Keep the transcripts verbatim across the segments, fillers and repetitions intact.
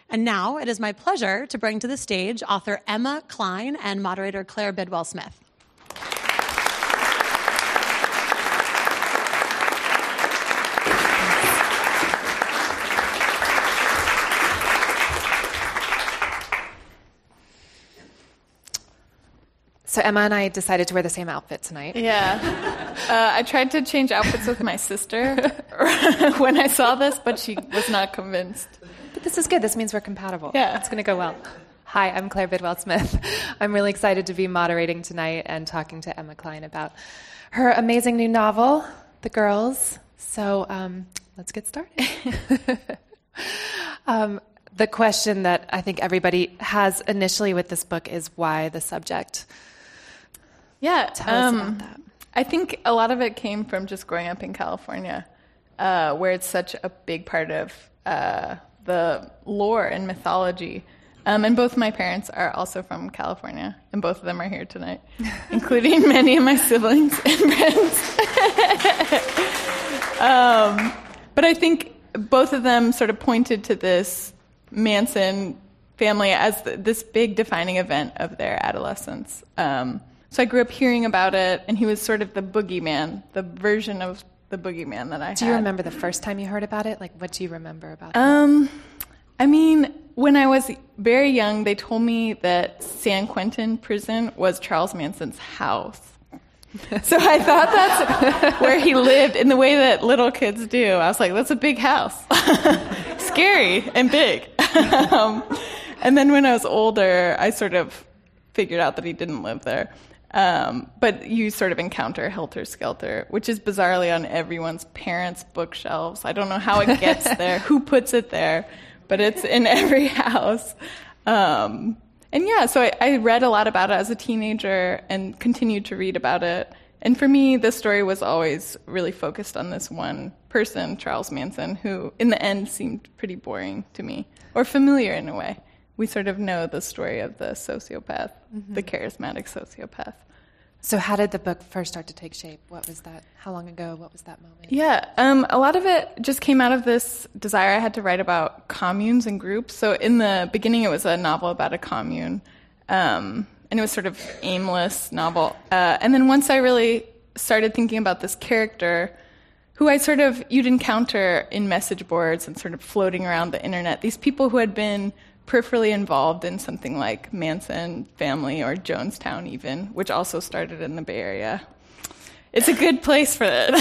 And now it is my pleasure to bring to the stage author Emma Cline and moderator Claire Bidwell-Smith. So Emma and I decided to wear the same outfit tonight. Yeah. Uh, I tried to change outfits with my sister when I saw this, but she was not convinced. But this is good. This means we're compatible. Yeah. It's going to go well. Hi, I'm Claire Bidwell-Smith. I'm really excited to be moderating tonight and talking to Emma Cline about her amazing new novel, The Girls. So um, let's get started. um, the question that I think everybody has initially with this book is why the subject? Yeah. Tell us um, about that. I think a lot of it came from just growing up in California, uh, where it's such a big part of uh, the lore and mythology. Um, and both my parents are also from California, and both of them are here tonight, including many of my siblings and friends. um, but I think both of them sort of pointed to this Manson family as the, this big defining event of their adolescence. Um, so I grew up hearing about it, and he was sort of the boogeyman, the version of the boogeyman that I had. Do you remember the first time you heard about it? Like, what do you remember about it? Um, I mean, when I was very young, they told me that San Quentin prison was Charles Manson's house. So I thought that's where he lived in the way that little kids do. I was like, that's a big house. Scary and big. um, and then when I was older, I sort of figured out that he didn't live there. Um, but you sort of encounter Helter Skelter, which is bizarrely on everyone's parents' bookshelves. I don't know how it gets there, who puts it there, but it's in every house. Um, and yeah, so I, I read a lot about it as a teenager and continued to read about it. And for me, the story was always really focused on this one person, Charles Manson, who in the end seemed pretty boring to me, or familiar in a way. We sort of know the story of the sociopath, mm-hmm. the charismatic sociopath. So how did the book first start to take shape? What was that? How long ago? What was that moment? Yeah, um, a lot of it just came out of this desire I had to write about communes and groups. So in the beginning, it was a novel about a commune, um, and it was sort of aimless novel. Uh, and then once I really started thinking about this character, who I sort of, you'd encounter in message boards and sort of floating around the internet, these people who had been peripherally involved in something like Manson family or Jonestown even, which also started in the Bay Area. It's a good place for it,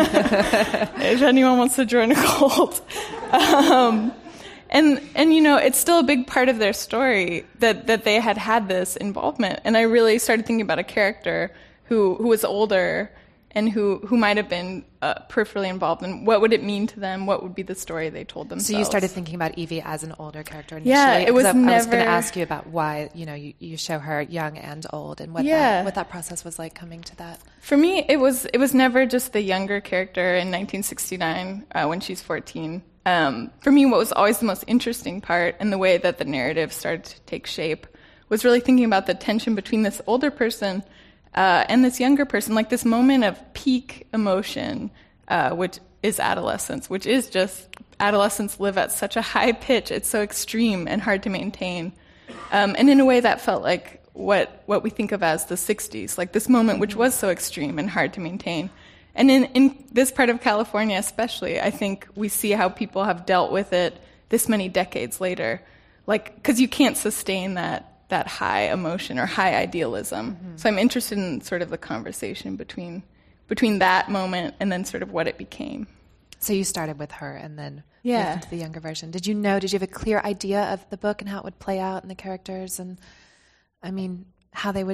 if anyone wants to join a cult. Um, and, and, you know, it's still a big part of their story that, that they had had this involvement. And I really started thinking about a character who, who was older and who, who might have been uh, peripherally involved, and what would it mean to them? What would be the story they told themselves? So you started thinking about Evie as an older character initially? Yeah, it was I, never... I was going to ask you about why, you know, you, you show her young and old, and what, yeah. that, what that process was like coming to that. For me, it was it was never just the younger character in nineteen sixty-nine uh, when she's fourteen. Um, for me, what was always the most interesting part, and the way that the narrative started to take shape, was really thinking about the tension between this older person Uh, and this younger person, like this moment of peak emotion, uh, which is adolescence, which is just adolescents live at such a high pitch. It's so extreme and hard to maintain. Um, and in a way that felt like what, what we think of as the sixties, like this moment which was so extreme and hard to maintain. And in, in this part of California especially, I think we see how people have dealt with it this many decades later. Like, because you can't sustain that that high emotion or high idealism. Mm-hmm. So I'm interested in sort of the conversation between between that moment and then sort of what it became. So you started with her and then yeah. moved into the younger version. Did you know, did you have a clear idea of the book and how it would play out and the characters and, I mean, how they would,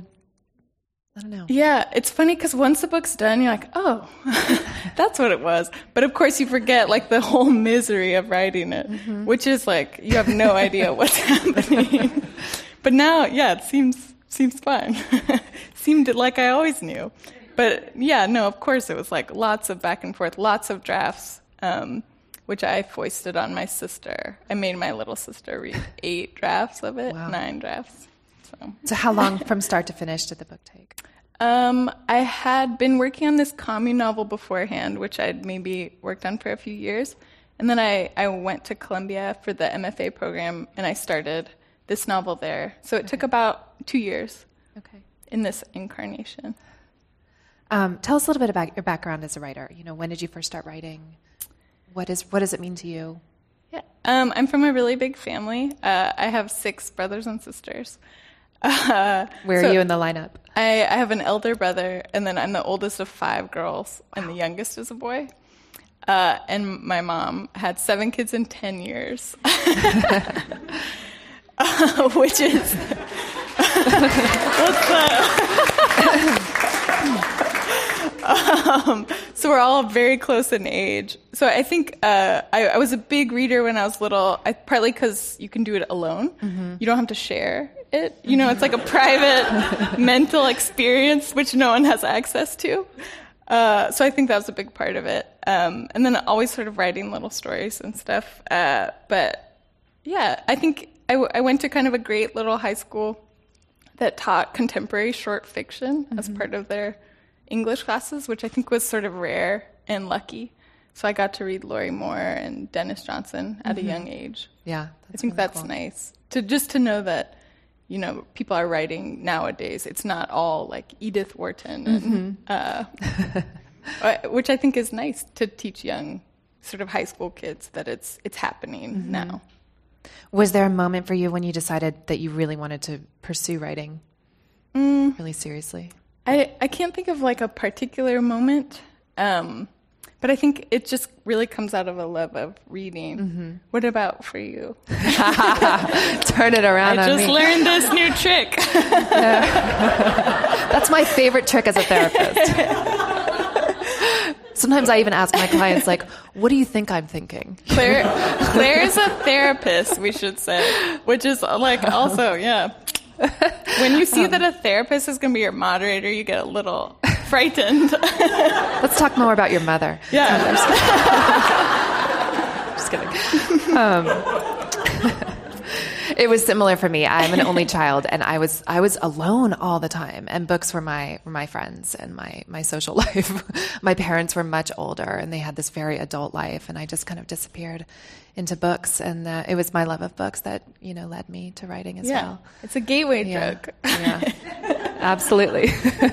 I don't know. Yeah, it's funny because once the book's done, you're like, oh, that's what it was. But of course you forget like the whole misery of writing it, mm-hmm. which is like, you have no idea what's happening. But now, yeah, it seems seems fun. Seemed like I always knew. But yeah, no, of course it was like lots of back and forth, lots of drafts, um, which I foisted on my sister. I made my little sister read eight drafts of it, wow. nine drafts. So. so how long from start to finish did the book take? Um, I had been working on this commune novel beforehand, which I'd maybe worked on for a few years. And then I, I went to Columbia for the M F A program, and I started this novel there. So it okay. took about two years okay. in this incarnation. Um, tell us a little bit about your background as a writer. You know, when did you first start writing? What is what does it mean to you? Yeah, um, I'm from a really big family. Uh, I have six brothers and sisters. Uh, Where so are you in the lineup? I, I have an elder brother, and then I'm the oldest of five girls, wow. and the youngest is a boy. Uh, and my mom had seven kids in ten years, uh, which is what's that? Um, so we're all very close in age. So I think uh, I, I was a big reader when I was little, I, partly because you can do it alone. Mm-hmm. You don't have to share it. You know, it's like a private mental experience which no one has access to. Uh, so I think that was a big part of it. Um, and then always sort of writing little stories and stuff. Uh, but yeah, I think I, w- I went to kind of a great little high school that taught contemporary short fiction mm-hmm. as part of their English classes, which I think was sort of rare and lucky. So I got to read Lori Moore and Dennis Johnson at mm-hmm. a young age. Yeah, I think really that's cool. nice to just to know that, you know, people are writing nowadays. It's not all like Edith Wharton, and, mm-hmm. uh, which I think is nice to teach young, sort of high school kids that it's it's happening mm-hmm. now. Was there a moment for you when you decided that you really wanted to pursue writing mm. really seriously? I, I can't think of like a particular moment, um, but I think it just really comes out of a love of reading. Mm-hmm. What about for you? Turn it around I on just me. learned this new trick. That's my favorite trick as a therapist. Sometimes I even ask my clients, like, what do you think I'm thinking? Claire, Claire is a therapist, we should say, which is like also, yeah. When you see um, that a therapist is going to be your moderator, you get a little frightened. Let's talk more about your mother. Yeah. Um, just kidding. Just kidding. Um, it was similar for me. I'm an only child, and I was I was alone all the time. And books were my were my friends and my my social life. My parents were much older, and they had this very adult life, and I just kind of disappeared into books, and uh, it was my love of books that, you know, led me to writing as yeah, well. It's a gateway yeah. drug. Yeah, absolutely.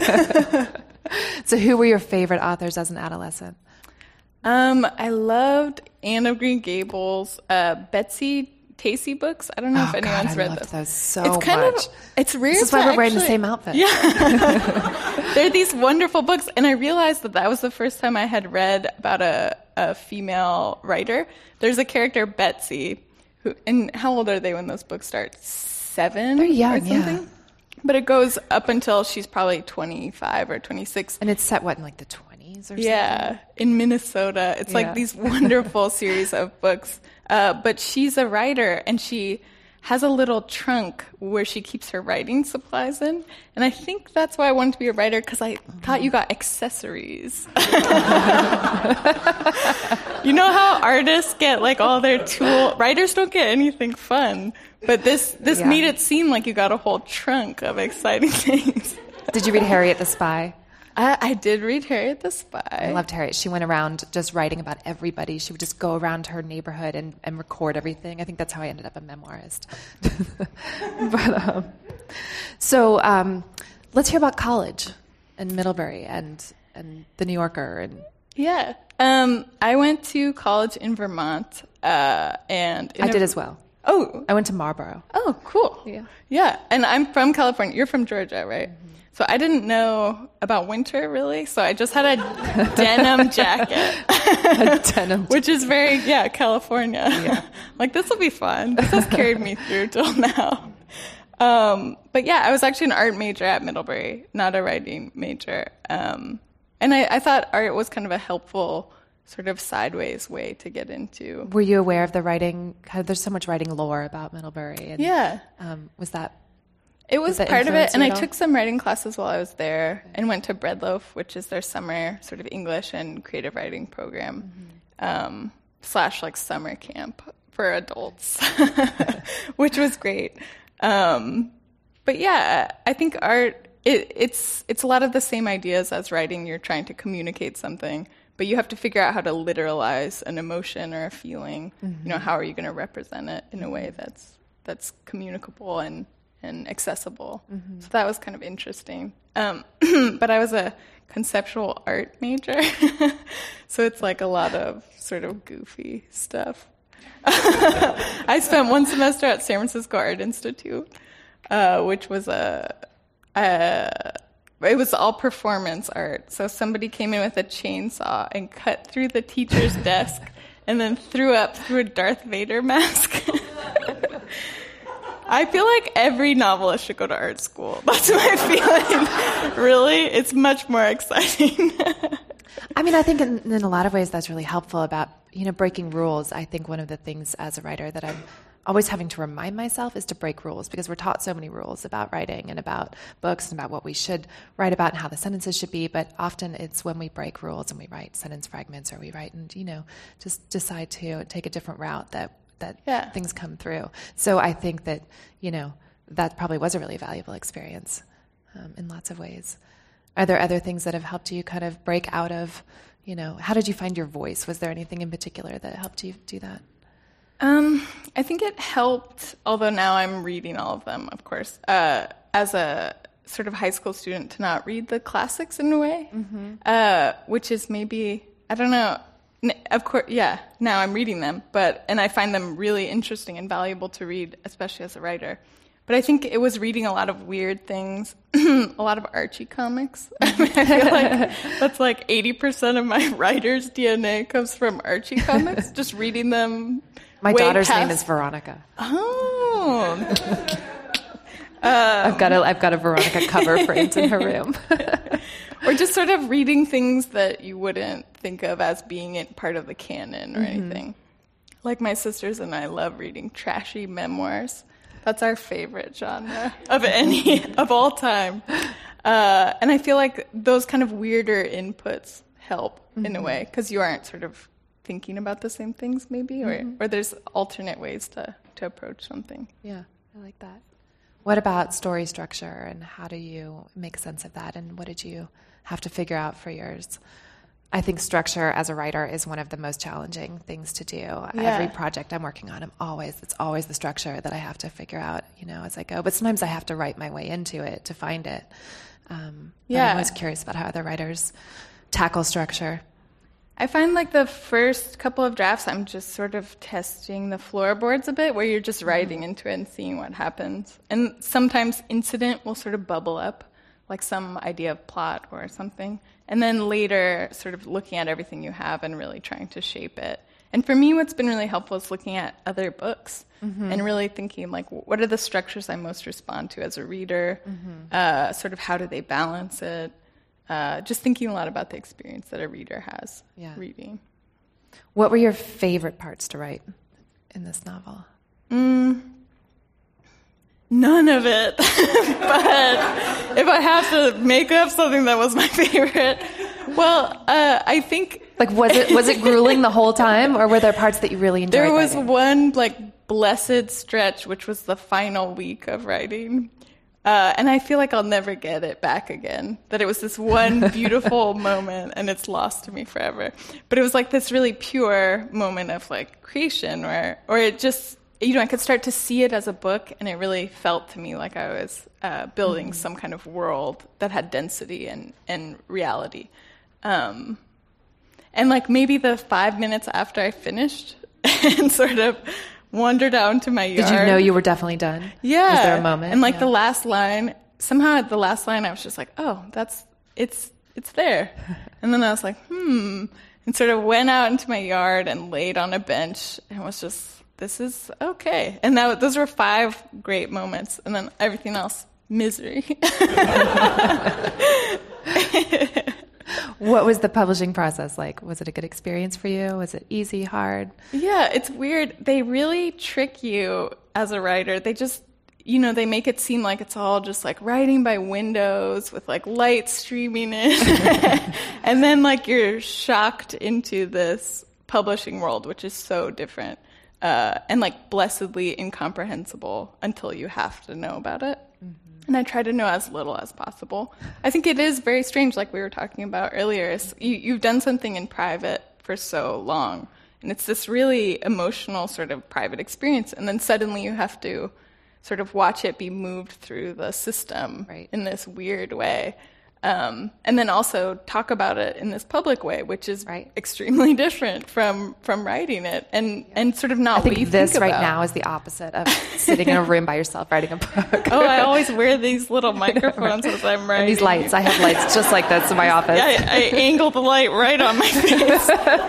So who were your favorite authors as an adolescent? Um, I loved Anne of Green Gables, uh, Betsy Tacy books. I don't know oh, if anyone's God, I read loved those. those so it's kind much. Of, it's rare. This is why we're actually, wearing the same outfit. Yeah. They're these wonderful books, and I realized that that was the first time I had read about a, a female writer. There's a character, Betsy, who, and how old are they when those books start? Seven They're young, or something? yeah. But it goes up until she's probably twenty-five or twenty-six. And it's set, what, in like the twenties or yeah, something? Yeah, in Minnesota. It's yeah. like these wonderful series of books. Uh, but she's a writer, and she has a little trunk where she keeps her writing supplies in. And I think that's why I wanted to be a writer, because I mm-hmm. thought you got accessories. You know how artists get like all their tool, writers don't get anything fun. But this this yeah. made it seem like you got a whole trunk of exciting things. Did you read Harriet the Spy? I, I did read Harriet the Spy. I loved Harriet. She went around just writing about everybody. She would just go around her neighborhood and, and record everything. I think that's how I ended up a memoirist. but, um, so um, let's hear about college and Middlebury and, and the New Yorker. And Yeah. Um, I went to college in Vermont. Uh, and in I a, did as well. Oh. I went to Marlboro. Oh, cool. Yeah. Yeah. And I'm from California. You're from Georgia, right? Mm-hmm. So I didn't know about winter, really. So I just had a denim jacket. A denim Which is very, yeah, California. Yeah. Like, this will be fun. This has carried me through till now. Um, but yeah, I was actually an art major at Middlebury, not a writing major. Um, and I, I thought art was kind of a helpful sort of sideways way to get into. Were you aware of the writing? There's so much writing lore about Middlebury. And, yeah. Um, was that... It was part of it, and I all? took some writing classes while I was there, and went to Breadloaf, which is their summer sort of English and creative writing program, mm-hmm. um, slash like summer camp for adults, which was great. Um, but yeah, I think art, it, it's it's a lot of the same ideas as writing. You're trying to communicate something, but you have to figure out how to literalize an emotion or a feeling. Mm-hmm. You know, how are you going to represent it in a way that's that's communicable and, and accessible? Mm-hmm. So that was kind of interesting. Um, but I was a conceptual art major, so it's like a lot of sort of goofy stuff. I spent one semester at San Francisco Art Institute, uh, which was a, a it was all performance art. So somebody came in with a chainsaw and cut through the teacher's desk and then threw up through a Darth Vader mask. I feel like every novelist should go to art school. That's my feeling. Really? It's much more exciting. I mean, I think in, in a lot of ways that's really helpful about, you know, breaking rules. I think one of the things as a writer that I'm always having to remind myself is to break rules, because we're taught so many rules about writing and about books and about what we should write about and how the sentences should be, but often it's when we break rules and we write sentence fragments or we write and, you know, just decide to take a different route that, that yeah. things come through. So I think that, you know, that probably was a really valuable experience um, in lots of ways. Are there other things that have helped you kind of break out of, you know, how did you find your voice? Was there anything in particular that helped you do that? Um, I think it helped, although now I'm reading all of them, of course, uh, as a sort of high school student, to not read the classics in a way, mm-hmm. uh, which is maybe, I don't know, of course, yeah, now I'm reading them, but and I find them really interesting and valuable to read, especially as a writer. But I think it was reading a lot of weird things, a lot of Archie comics. I mean, I feel like that's like eighty percent of my writer's D N A comes from Archie comics, just reading them. My way daughter's past... name is Veronica. Oh. um, I've got a I've got a Veronica cover framed in her room. Or just sort of reading things that you wouldn't think of as being in part of the canon or mm-hmm. anything. Like my sisters and I love reading trashy memoirs. That's our favorite genre of any of all time. Uh, and I feel like those kind of weirder inputs help mm-hmm. in a way, because you aren't sort of thinking about the same things maybe, or, mm-hmm. or there's alternate ways to, to approach something. Yeah, I like that. What about story structure, and how do you make sense of that, and what did you have to figure out for yours? I think structure as a writer is one of the most challenging things to do. Yeah. Every project I'm working on, I'm always, it's always the structure that I have to figure out, you know, as I go. But sometimes I have to write my way into it to find it. Um, yeah. I'm always curious about how other writers tackle structure. I find like the first couple of drafts, I'm just sort of testing the floorboards a bit, where you're just writing mm-hmm. into it and seeing what happens. And sometimes incident will sort of bubble up, like some idea of plot or something. And then later sort of looking at everything you have and really trying to shape it. And for me, what's been really helpful is looking at other books mm-hmm. and really thinking, like, what are the structures I most respond to as a reader? Mm-hmm. Uh, sort of how do they balance it? Uh, just thinking a lot about the experience that a reader has yeah. reading. What were your favorite parts to write in this novel? Mm, none of it. But if I have to make up something that was my favorite, well, uh, I think... Like, was it was it grueling the whole time, or were there parts that you really enjoyed There was writing? one, like, blessed stretch, which was the final week of writing. Uh, and I feel like I'll never get it back again. That it was this one beautiful moment, and it's lost to me forever. But it was like this really pure moment of like creation, where, or it just, you know, I could start to see it as a book, and it really felt to me like I was uh, building mm-hmm. some kind of world that had density and, and reality. Um, and like maybe the five minutes after I finished and sort of wandered out into my yard. Did you know you were definitely done? Yeah. Was there a moment? And like yeah. the last line, somehow at the last line I was just like, oh, that's, it's, it's there. And then I was like, hmm, and sort of went out into my yard and laid on a bench and was just, this is okay. And that, those were five great moments. And then everything else, misery. What was the publishing process like? Was it a good experience for you? Was it easy, hard? Yeah, it's weird. They really trick you as a writer. They just, you know, they make it seem like it's all just like writing by windows with like light streaming in. And then like you're shocked into this publishing world, which is so different uh, and like blessedly incomprehensible until you have to know about it. Mm-hmm. And I try to know as little as possible. I think it is very strange, like we were talking about earlier. Is you, you've done something in private for so long, and it's this really emotional sort of private experience, and then suddenly you have to sort of watch it be moved through the system right. in this weird way. Um, and then also talk about it in this public way, which is right. extremely different from, from writing it, and, yeah. and sort of not I think what you this think right about. now is the opposite of sitting in a room by yourself writing a book. Oh, I always wear these little microphones as I'm writing. And these lights. I have lights just like this in my office. I, I angle the light right on my face.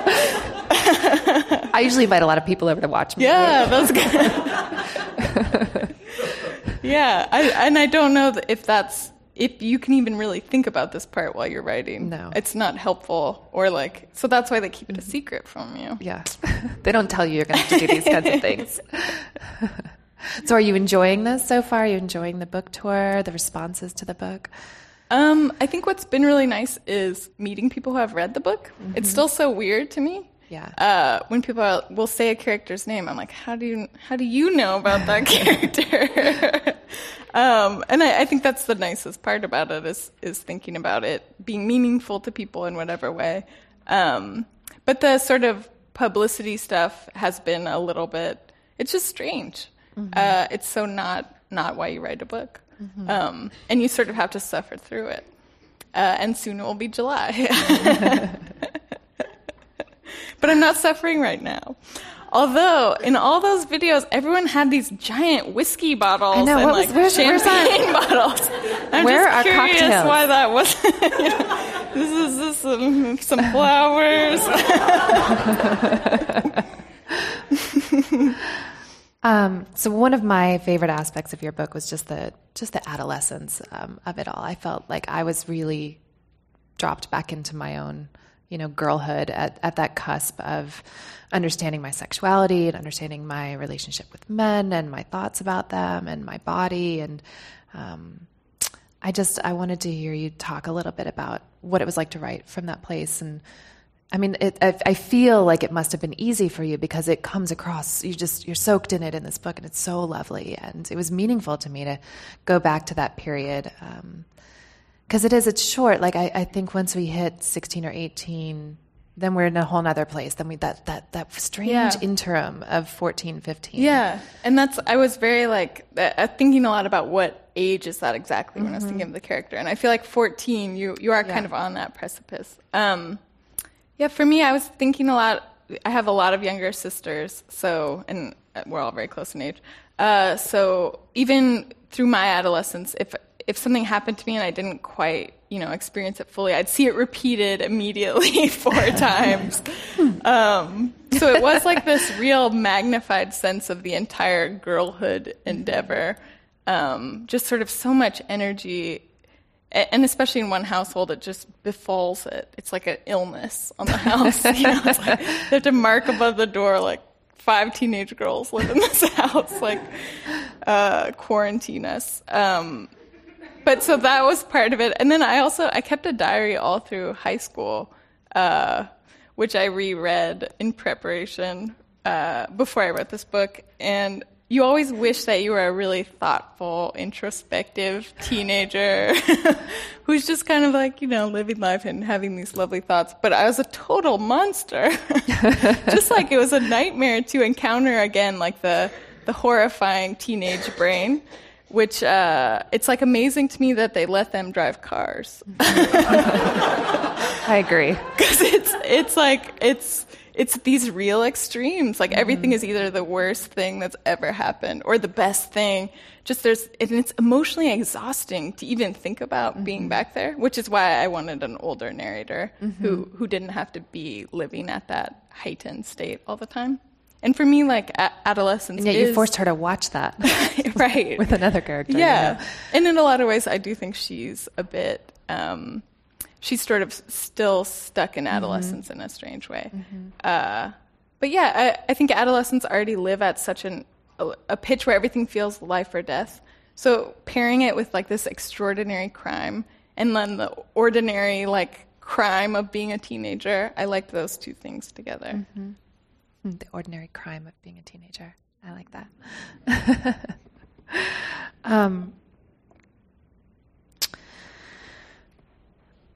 I usually invite a lot of people over to watch me. Yeah, that's good. Yeah, I, and I don't know if that's if you can even really think about this part while you're writing. No. It's not helpful, or like, so that's why they keep it a secret from you. Yeah. They don't tell you you're going to have to do these kinds of things. So are you enjoying this so far? Are you enjoying the book tour, the responses to the book? Um, I think what's been really nice is meeting people who have read the book. Mm-hmm. It's still so weird to me. Yeah. Uh, when people are, will say a character's name, I'm like, how do you how do you know about that character? um, and I, I think that's the nicest part about it is is thinking about it being meaningful to people in whatever way. Um, but the sort of publicity stuff has been a little bit. It's just strange. Mm-hmm. Uh, it's so not not why you write a book, mm-hmm. um, and you sort of have to suffer through it. Uh, and soon it will be July. But I'm not suffering right now. Although, in all those videos, everyone had these giant whiskey bottles I know, and what like was, where's, champagne where's bottles. I'm Where just are curious cocktails? why that wasn't. You know, this is this some, some flowers. Um, so one of my favorite aspects of your book was just the just the adolescence um, of it all. I felt like I was really dropped back into my own, you know, girlhood at, at that cusp of understanding my sexuality and understanding my relationship with men and my thoughts about them and my body. And um, I just I wanted to hear you talk a little bit about what it was like to write from that place. And I mean, it, I, I feel like it must have been easy for you because it comes across, you just, you're soaked in it in this book, and it's so lovely. And it was meaningful to me to go back to that period. Um, cause it is, it's short. Like I, I think once we hit sixteen or eighteen, then we're in a whole nother place. Then we, that, that, that strange Yeah. interim of fourteen, fifteen. Yeah. And that's, I was very like, uh, thinking a lot about what age is that exactly when mm-hmm. I was thinking of the character. And I feel like fourteen, you, you are Yeah. kind of on that precipice. Um, Yeah, for me, I was thinking a lot. I have a lot of younger sisters, so, and we're all very close in age. Uh, so even through my adolescence, if if something happened to me and I didn't quite, you know, experience it fully, I'd see it repeated immediately four times. Um, so it was like this real magnified sense of the entire girlhood endeavor. Um, just sort of so much energy. And especially in one household, it just befalls it. It's like an illness on the house. You know, it's like they have to mark above the door, like, five teenage girls live in this house, like, uh, quarantine us. Um, but so that was part of it. And then I also, I kept a diary all through high school, uh, which I reread in preparation uh, before I wrote this book. And you always wish that you were a really thoughtful, introspective teenager who's just kind of like, you know, living life and having these lovely thoughts. But I was a total monster. Just like it was a nightmare to encounter again, like the, the horrifying teenage brain, which uh, it's like amazing to me that they let them drive cars. I agree. Because it's, it's like, it's... It's these real extremes. Like, everything is either the worst thing that's ever happened or the best thing. Just there's, and it's emotionally exhausting to even think about mm-hmm. being back there, which is why I wanted an older narrator mm-hmm. who, who didn't have to be living at that heightened state all the time. And for me, like, a- adolescence and yet is... you forced her to watch that. Right. With another character. Yeah. You know? And in a lot of ways, I do think she's a bit... Um, she's sort of still stuck in adolescence mm-hmm. in a strange way. Mm-hmm. Uh, but yeah, I, I think adolescents already live at such an, a, a pitch where everything feels life or death. So pairing it with like this extraordinary crime and then the ordinary like crime of being a teenager, I liked those two things together. Mm-hmm. The ordinary crime of being a teenager. I like that. um,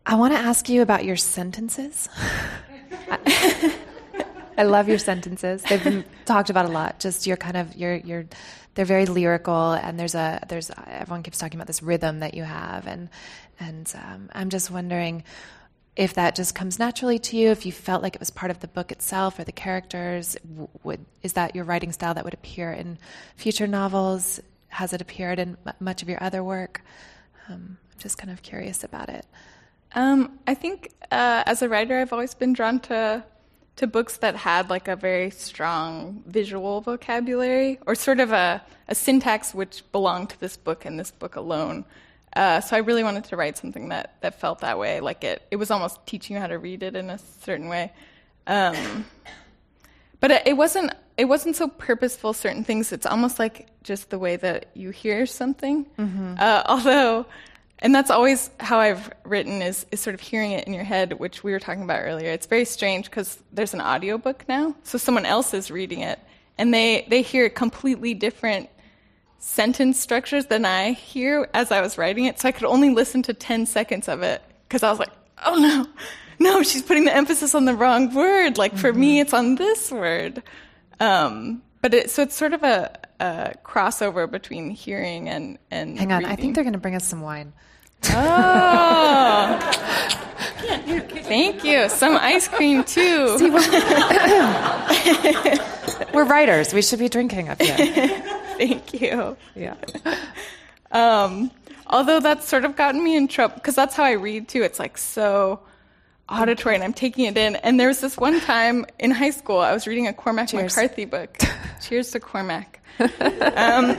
I want to ask you about your sentences. I, I love your sentences. They've been talked about a lot. Just your kind of your your they're very lyrical, and there's a there's everyone keeps talking about this rhythm that you have, and and um, I'm just wondering if that just comes naturally to you, if you felt like it was part of the book itself or the characters. Would is that your writing style that would appear in future novels? Has it appeared in m- much of your other work? Um, I'm just kind of curious about it. Um, I think uh, as a writer, I've always been drawn to to books that had like a very strong visual vocabulary, or sort of a, a syntax which belonged to this book and this book alone. Uh, so I really wanted to write something that, that felt that way, like it it was almost teaching you how to read it in a certain way. Um, but it, it wasn't it wasn't so purposeful. Certain things, it's almost like just the way that you hear something. Mm-hmm. Uh, although. And that's always how I've written, is, is sort of hearing it in your head, which we were talking about earlier. It's very strange because there's an audiobook now, so someone else is reading it, and they, they hear completely different sentence structures than I hear as I was writing it, so I could only listen to ten seconds of it, because I was like, oh no, no, she's putting the emphasis on the wrong word. Like, for mm-hmm. me, it's on this word. Um, but it, so it's sort of a, a crossover between hearing and, and Hang on, reading. I think they're going to bring us some wine. Oh, thank you. Some ice cream too. See, we're, we're writers. We should be drinking up here. Thank you. Yeah. Um, although that's sort of gotten me in trouble, because that's how I read too. It's like so auditory, and I'm taking it in. And there was this one time in high school, I was reading a Cormac Cheers. McCarthy book. Cheers to Cormac. Um,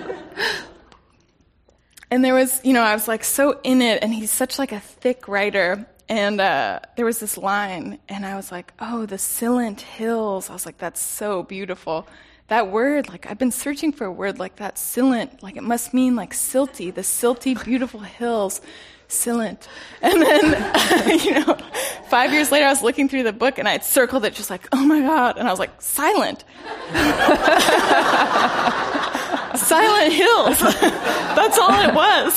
And there was, you know, I was like so in it, and he's such like a thick writer. And uh, there was this line, and I was like, oh, the Silent Hills. I was like, that's so beautiful. That word, like, I've been searching for a word like that, Silent. Like, it must mean like silty, the silty, beautiful hills, Silent. And then, you know, five years later, I was looking through the book, and I had circled it just like, oh my God. And I was like, silent. Silent Hills. That's all it was.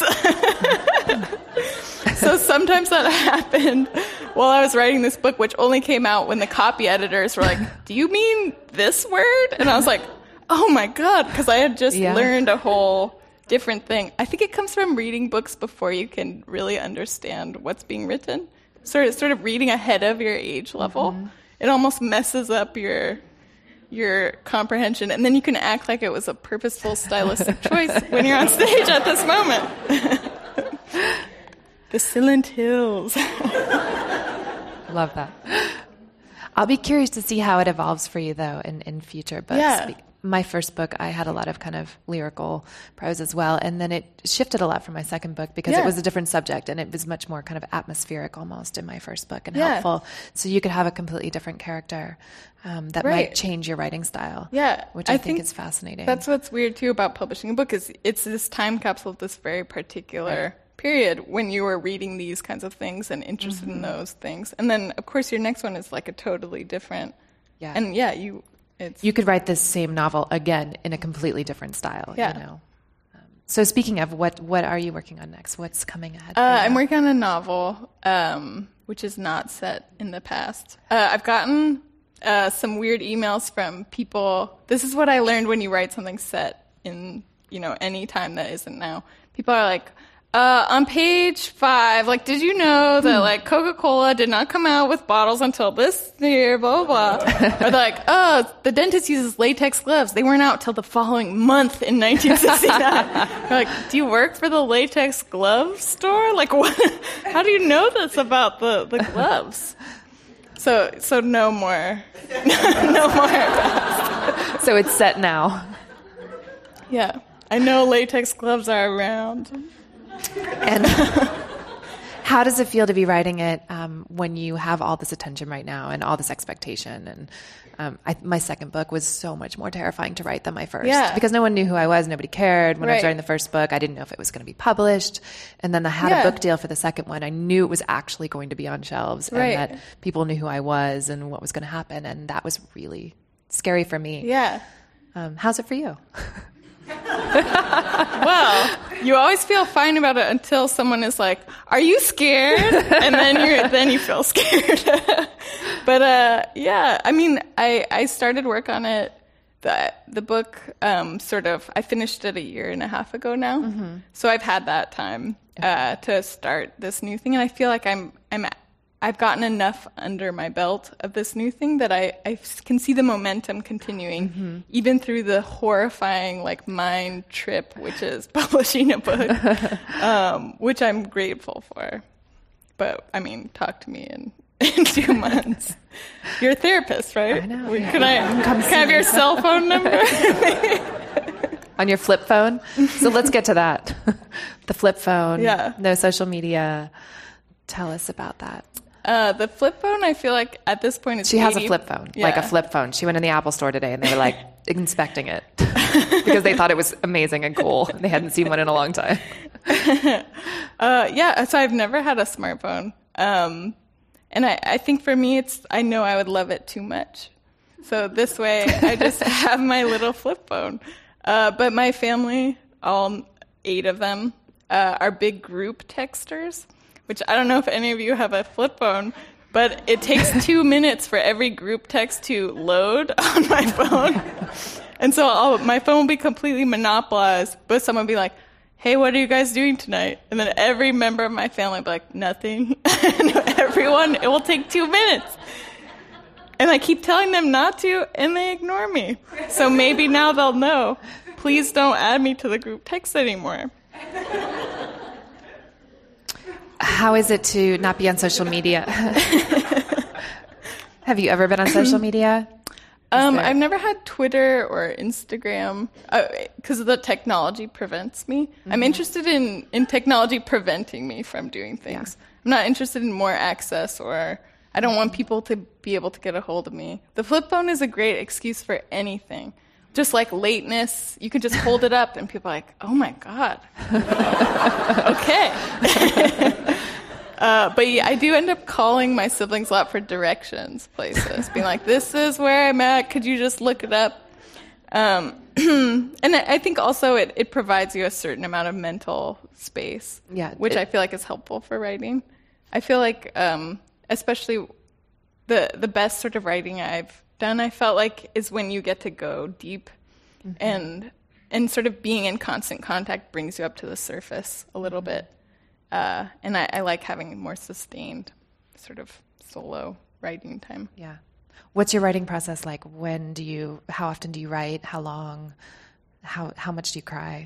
So sometimes that happened while I was writing this book, which only came out when the copy editors were like, do you mean this word? And I was like, oh my God, because I had just yeah. learned a whole different thing. I think it comes from reading books before you can really understand what's being written. Sort of, sort of reading ahead of your age level. Mm-hmm. It almost messes up your... your comprehension, and then you can act like it was a purposeful stylistic choice when you're on stage at this moment. The Silent Hills. Love that. I'll be curious to see how it evolves for you, though, in, in future books. Yeah. My first book, I had a lot of kind of lyrical prose as well, and then it shifted a lot from my second book because yeah. it was a different subject, and it was much more kind of atmospheric almost in my first book and yeah. helpful. So you could have a completely different character um, that right. might change your writing style, yeah. which I, I think, think is fascinating. That's what's weird, too, about publishing a book is it's this time capsule of this very particular right. period when you were reading these kinds of things and interested mm-hmm. in those things. And then, of course, your next one is like a totally different... Yeah. And, yeah, you... It's, you could write this same novel again in a completely different style. Yeah. You know. Um, so speaking of, what what are you working on next? What's coming ahead? Uh, I'm working on a novel, um, which is not set in the past. Uh, I've gotten uh, some weird emails from people. This is what I learned when you write something set in, you know, any time that isn't now. People are like, uh, on page five, like, did you know that, like, Coca-Cola did not come out with bottles until this year, blah, blah, blah. Or they're like, oh, the dentist uses latex gloves. They weren't out till the following month in nineteen sixty-nine. You're like, do you work for the latex glove store? Like, what? How do you know this about the, the gloves? So, so no more. No more. So it's set now. Yeah. I know latex gloves are around. And how does it feel to be writing it um, when you have all this attention right now and all this expectation? And um, I, my second book was so much more terrifying to write than my first. Yeah. Because no one knew who I was. Nobody cared. When right. I was writing the first book, I didn't know if it was going to be published. And then I had yeah. a book deal for the second one. I knew it was actually going to be on shelves right. and that people knew who I was and what was going to happen. And that was really scary for me. Yeah. Um, how's it for you? Well... you always feel fine about it until someone is like, "Are you scared?" And then you then you feel scared. But uh, yeah, I mean, I I started work on it. The the book um, sort of I finished it a year and a half ago now, mm-hmm. so I've had that time uh, to start this new thing, and I feel like I'm I'm I've gotten enough under my belt of this new thing that I, I can see the momentum continuing, mm-hmm. even through the horrifying like mind trip, which is publishing a book, um, which I'm grateful for. But I mean, talk to me in. In two months. You're a therapist, right? I know. Yeah. Can I, can I have your cell phone number? On your flip phone? So let's get to that. The flip phone. Yeah. No social media. Tell us about that. Uh, the flip phone, I feel like at this point it's She has eighty a flip phone, yeah. like a flip phone. She went in the Apple store today and they were like inspecting it because they thought it was amazing and cool. They hadn't seen one in a long time. uh, yeah, so I've never had a smartphone. Um, And I, I think for me, it's I know I would love it too much. So this way, I just have my little flip phone. Uh, but my family, all eight of them, uh, are big group texters, which I don't know if any of you have a flip phone, but it takes two minutes for every group text to load on my phone. And so I'll, my phone will be completely monopolized, but someone will be like, "Hey, what are you guys doing tonight?" And then every member of my family will be like, "Nothing." And everyone, it will take two minutes. And I keep telling them not to, and they ignore me. So maybe now they'll know. Please don't add me to the group text anymore. How is it to not be on social media? Have you ever been on social media? Um, I've never had Twitter or Instagram because uh, the technology prevents me. Mm-hmm. I'm interested in, in technology preventing me from doing things. Yeah. I'm not interested in more access, or I don't want people to be able to get a hold of me. The flip phone is a great excuse for anything. Just like lateness, you can just hold it up and people are like, "Oh my God." Okay. Uh, but yeah, I do end up calling my siblings a lot for directions places, being like, "This is where I'm at. Could you just look it up?" Um, and I think also it, it provides you a certain amount of mental space, yeah, which it, I feel like is helpful for writing. I feel like, um, especially the the best sort of writing I've done, I felt like, is when you get to go deep, mm-hmm. and and sort of being in constant contact brings you up to the surface a little bit. Uh, and I, I like having more sustained sort of solo writing time. Yeah. What's your writing process like? When do you, how often do you write? How long? How how much do you cry?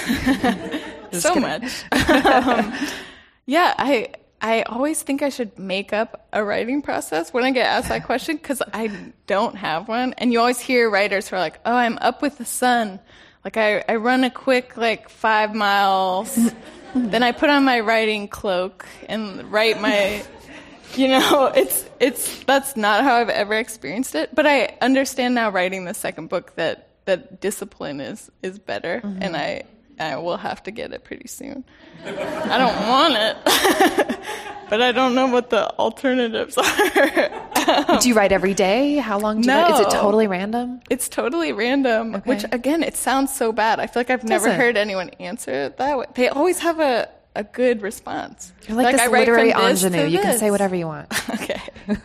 So kidding. Much. um, yeah, I I always think I should make up a writing process when I get asked that question because I don't have one. And you always hear writers who are like, "Oh, I'm up with the sun. Like I, I run a quick like five miles." Then I put on my writing cloak and write my, you know, it's it's that's not how I've ever experienced it. But I understand now, writing the second book, that that discipline is is better, mm-hmm. and I I will have to get it pretty soon. I don't want it, but I don't know what the alternatives are. um, do you write every day? How long do you no. write? Is it totally random? It's totally random, okay. Which, again, it sounds so bad. I feel like I've Does never it? heard anyone answer it that way. They always have a, a good response. You're like, like this I write literary from this ingenue. to You this. can say whatever you want. Okay.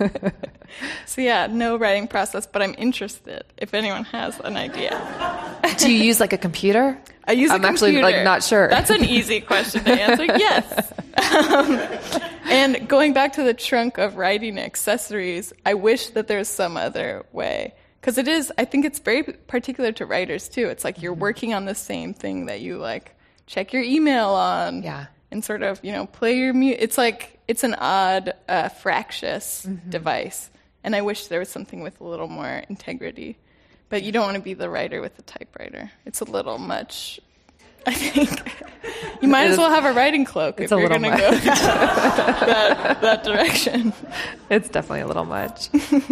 So, yeah, no writing process, but I'm interested if anyone has an idea. Do you use like a computer? I use I'm a computer. actually like not sure. That's an easy question to answer. Yes. Um, and going back to the trunk of writing accessories, I wish that there's some other way. Because it is, I think it's very particular to writers too. It's like you're mm-hmm. working on the same thing that you like check your email on. Yeah. And sort of, you know, play your music. It's like, it's an odd, uh, fractious mm-hmm. device. And I wish there was something with a little more integrity. But you don't want to be the writer with the typewriter. It's a little much, I think. You might it as is, well have a writing cloak if you're going to go that, that direction. It's definitely a little much.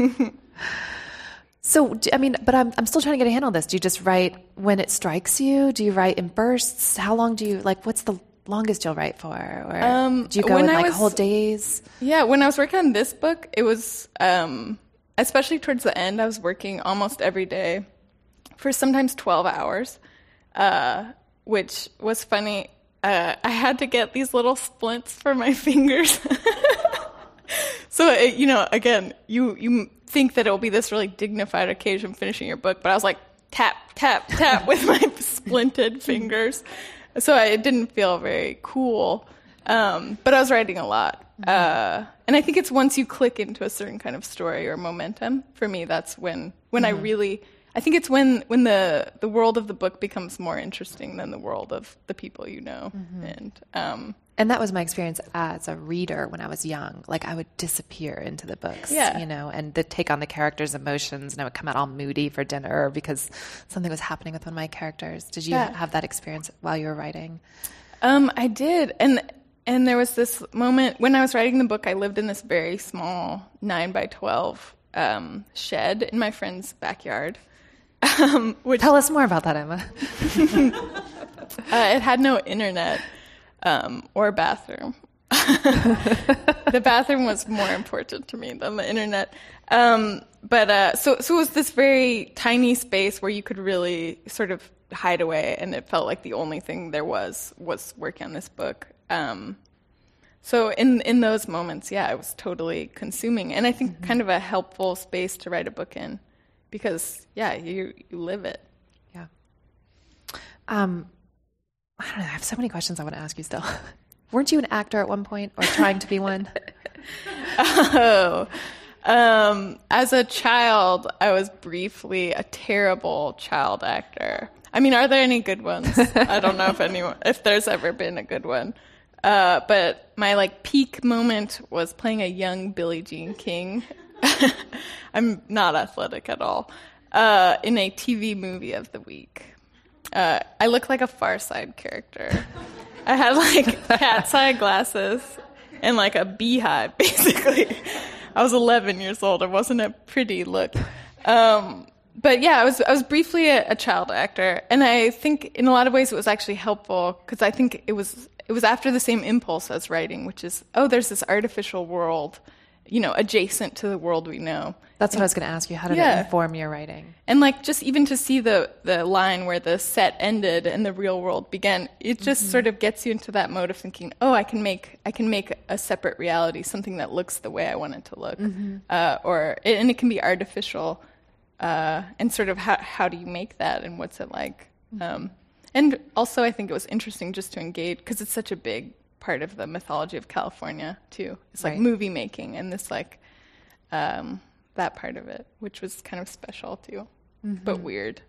So, I mean, but I'm I'm still trying to get a handle on this. Do you just write when it strikes you? Do you write in bursts? How long do you, like, what's the longest you'll write for? Or um, do you go in, like, was, whole days? Yeah, when I was working on this book, it was, um, especially towards the end, I was working almost every day for sometimes twelve hours, uh, which was funny. uh, I had to get these little splints for my fingers. So, it, you know, again, you, you think that it will be this really dignified occasion finishing your book, but I was like, tap, tap, tap with my splinted fingers. So I, it didn't feel very cool. Um, but I was writing a lot. Mm-hmm. Uh, and I think it's once you click into a certain kind of story or momentum, for me, that's when, when mm-hmm. I really... I think it's when, when the, the world of the book becomes more interesting than the world of the people you know. Mm-hmm. And um, and that was my experience as a reader when I was young. Like, I would disappear into the books, yeah. you know, and the, take on the characters' emotions, and I would come out all moody for dinner because something was happening with one of my characters. Did you yeah. have that experience while you were writing? Um, I did. And and there was this moment when I was writing the book, I lived in this very small nine by twelve um, shed in my friend's backyard. Um, which, Tell us more about that, Emma. uh, it had no internet um, or bathroom. The bathroom was more important to me than the internet. Um, but uh, so, so it was this very tiny space where you could really sort of hide away, and it felt like the only thing there was was working on this book. Um, so in in those moments, yeah, it was totally consuming, and I think mm-hmm. kind of a helpful space to write a book in. Because, yeah, you you live it. Yeah. Um, I don't know. I have so many questions I want to ask you still. Weren't you an actor at one point or trying to be one? Oh. Um, as a child, I was briefly a terrible child actor. I mean, are there any good ones? I don't know if anyone, if there's ever been a good one. Uh, but my, like, peak moment was playing a young Billie Jean King. I'm not athletic at all. Uh, in a T V movie of the week. Uh, I look like a Far Side character. I had like cat's eye glasses and like a beehive, basically. I was eleven years old. It wasn't a pretty look. Um, but yeah, I was I was briefly a, a child actor, and I think in a lot of ways it was actually helpful because I think it was it was after the same impulse as writing, which is, oh, there's this artificial world, you know, adjacent to the world we know. That's what I was going to ask you. How did yeah. it inform your writing? And like just even to see the, the line where the set ended and the real world began, it just mm-hmm. sort of gets you into that mode of thinking, oh, I can make I can make a separate reality, something that looks the way I want it to look, mm-hmm. uh, or and it can be artificial, uh, and sort of how how do you make that and what's it like? Mm-hmm. Um, and also, I think it was interesting just to engage because it's such a big part of the mythology of California too. It's like right. movie making and this like. Um, that part of it, which was kind of special too, mm-hmm. but weird.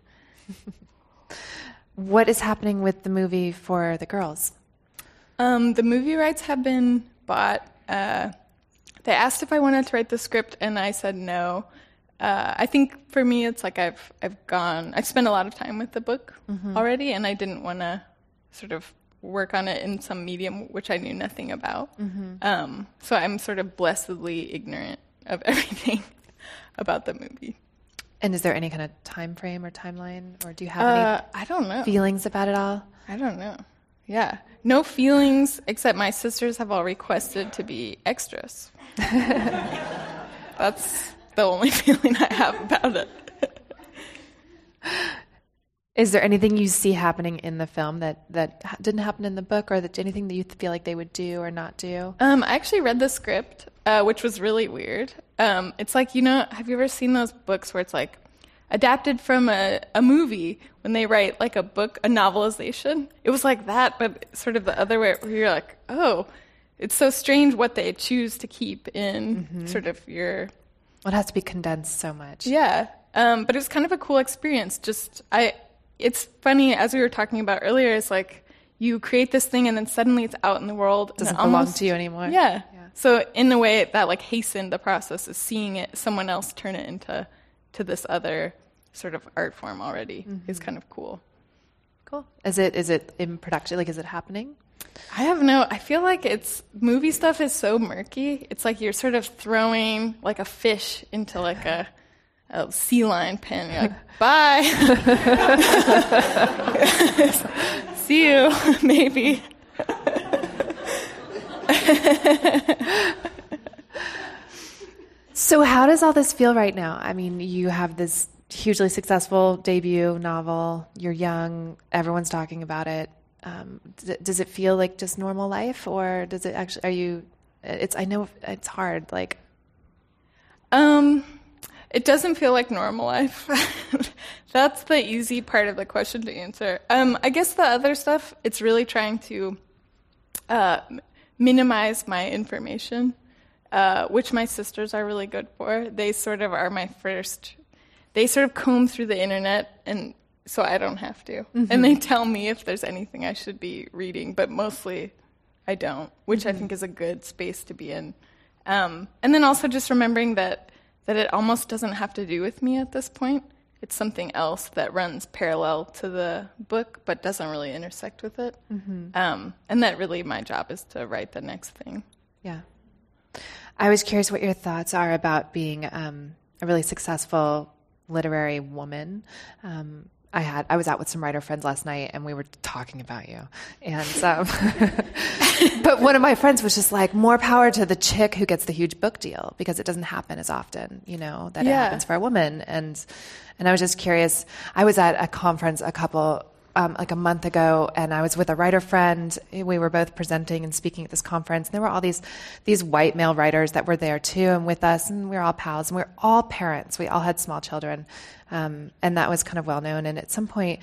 What is happening with the movie for the girls? Um, the movie rights have been bought. Uh, they asked if I wanted to write the script, and I said no. Uh, I think for me, it's like I've I've gone. I've spent a lot of time with the book mm-hmm. already, and I didn't want to sort of work on it in some medium which I knew nothing about. Mm-hmm. Um, so I'm sort of blessedly ignorant of everything about the movie. And is there any kind of time frame or timeline, or do you have uh, any I don't know. feelings about it all? I don't know. Yeah. No feelings, except my sisters have all requested to be extras. That's the only feeling I have about it. Is there anything you see happening in the film that, that didn't happen in the book, or that anything that you feel like they would do or not do? Um, I actually read the script, uh, which was really weird. Um, it's like, you know, have you ever seen those books where it's like adapted from a, a movie when they write like a book, a novelization? It was like that, but sort of the other way, where you're like, oh, it's so strange what they choose to keep in mm-hmm. sort of your... Well, it has to be condensed so much. Yeah, um, but it was kind of a cool experience. Just, I... It's funny, as we were talking about earlier, it's like you create this thing and then suddenly it's out in the world. It doesn't it belong almost, to you anymore. Yeah. yeah. So in a way, that like hastened the process of seeing it, someone else turn it into to this other sort of art form already mm-hmm. is kind of cool. Cool. Is it is it in production? Like, is it happening? I have no, I feel like it's, movie stuff is so murky. It's like you're sort of throwing like a fish into like a, a sea lion pen. You're like, bye. See you, maybe. So how does all this feel right now? I mean, you have this hugely successful debut novel. You're young. Everyone's talking about it. um, d- does it feel like just normal life, or does it actually, are you, it's, I know it's hard, like. Um, it doesn't feel like normal life. That's the easy part of the question to answer. Um, I guess the other stuff, it's really trying to uh, minimize my information, uh, which my sisters are really good for. They sort of are my first, they sort of comb through the internet, and so I don't have to. Mm-hmm. And they tell me if there's anything I should be reading, but mostly I don't, which mm-hmm. I think is a good space to be in. Um, and then also just remembering that that it almost doesn't have to do with me at this point. It's something else that runs parallel to the book, but doesn't really intersect with it. Mm-hmm. Um, and that really my job is to write the next thing. Yeah. I was curious what your thoughts are about being um, a really successful literary woman. Um, I had I was out with some writer friends last night, and we were talking about you. And um, but one of my friends was just like, more power to the chick who gets the huge book deal, because it doesn't happen as often, you know, that yeah. it happens for a woman. And and I was just curious. I was at a conference a couple um, like a month ago, and I was with a writer friend. We were both presenting and speaking at this conference. And there were all these these white male writers that were there too, and with us, and we were all pals, and we were all parents. We all had small children. Um, and that was kind of well known. And at some point,